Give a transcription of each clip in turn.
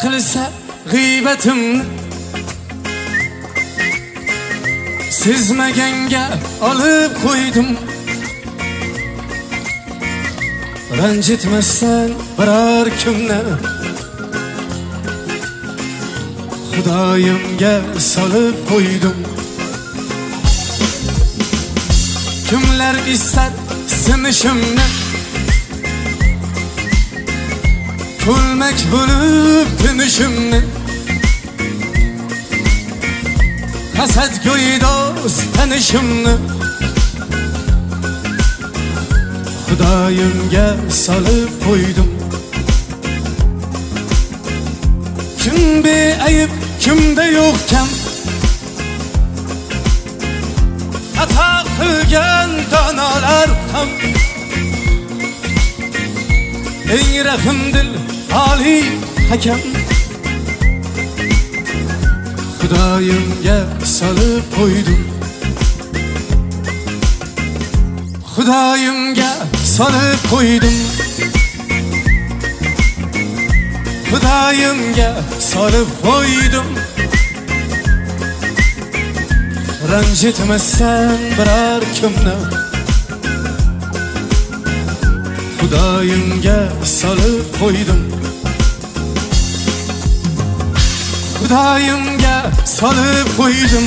qilsa g'iybatimni sezmaganga olib qo'ydim. Ranjitmasdan biror kimni Xudoyimga solib qo'ydim. Kimlar istar sinishimni ko'lmak bo'lib tinishimni hasadgo'y do'st tanishimni Xudoyimga solib qo'ydim. Kim beayb kimda yo'q kam xato qilgan donolar ham eng rahmdil oliy hakam Xudoyimga solib qo'ydim. Xudoyimga solib qo'ydim. Xudoyimga solib qo'ydim. Ranjitmasdan biror kimni Xudoyimga solib qo'ydim. Xudoyimga solib qo'ydim.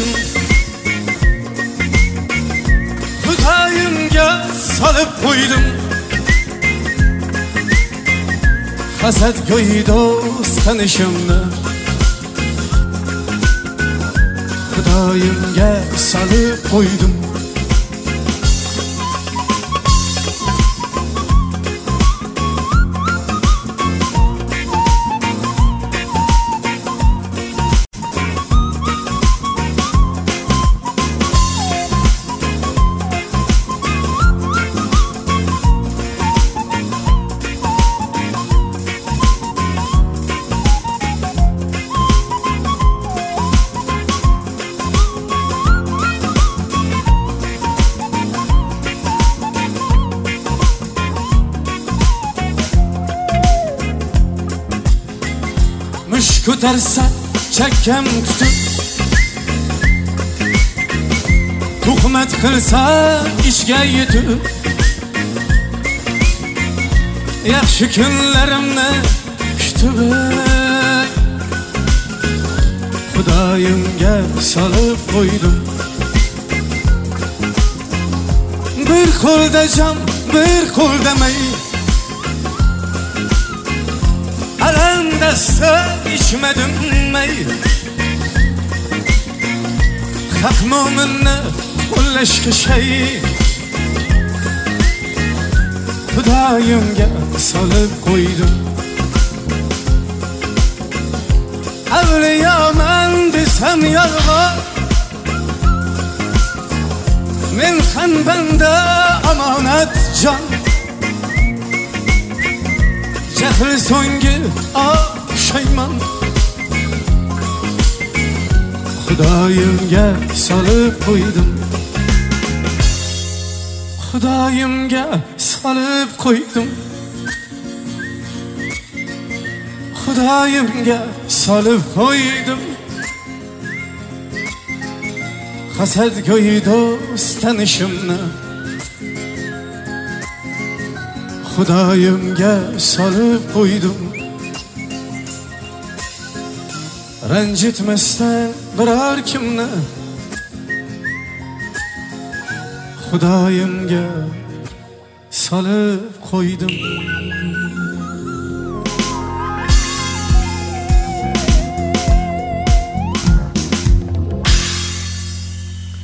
Xudoyimga solib qo'ydim. Hasadgo'y do'st tanishimni Xudoyimga solib qo'ydim. Mush ko'tarsa chakkam tutib tuhmat qilsa ishga yetib yaxshi kunlarimni kutib Xudoyimga solib qo'ydim. Bir qo'lda jam, bir qo'lda may alandasta içmedim may haq mo'minni qo'llashga shay Xudoyimga solib qo'ydim. Avliyoman desam yolg'on men ham banda omonat jon jahl so'nggi pushaymon Xudoyimga solib qo'ydim. Xudoyimga solib qo'ydim. Xudoyimga solib qo'ydim. Hasadgo'y do'st tanishimni Xudoyimga solib qo'ydim. Ranjitmasdan biror kimni Xudoyimga solib qo'ydim.